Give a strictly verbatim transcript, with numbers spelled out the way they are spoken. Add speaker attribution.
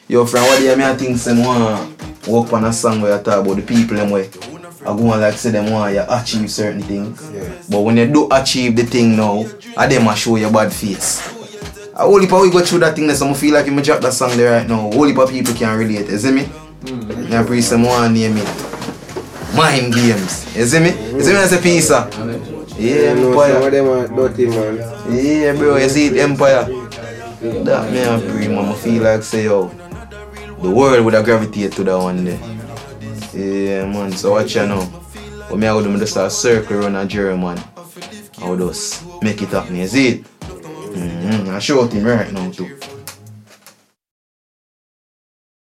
Speaker 1: Yo, friend, what do you mean? I think some want work on a song where you talk about the people them way. I go on like say them want you achieve certain things.
Speaker 2: Yeah.
Speaker 1: But when you do achieve the thing now, I them a show your bad face. I only people we go through that thing, so I feel like if I drop that song there right now, only people can relate, you see me? Mm-hmm. I pray someone name it Mind Games. You see me? Mm-hmm. You see me as a piece of? Yeah, Empire.
Speaker 2: Some of them are dirty, man.
Speaker 1: Yeah, bro, you see it, Empire. That me I pray, man. I feel like say, yo, the world would have gravitated to that one day. Yeah, man. So watch you now. When I would do, I just start circle around a jury, man. I would just make it happen. You see it? Mm-hmm. I show it him right now too.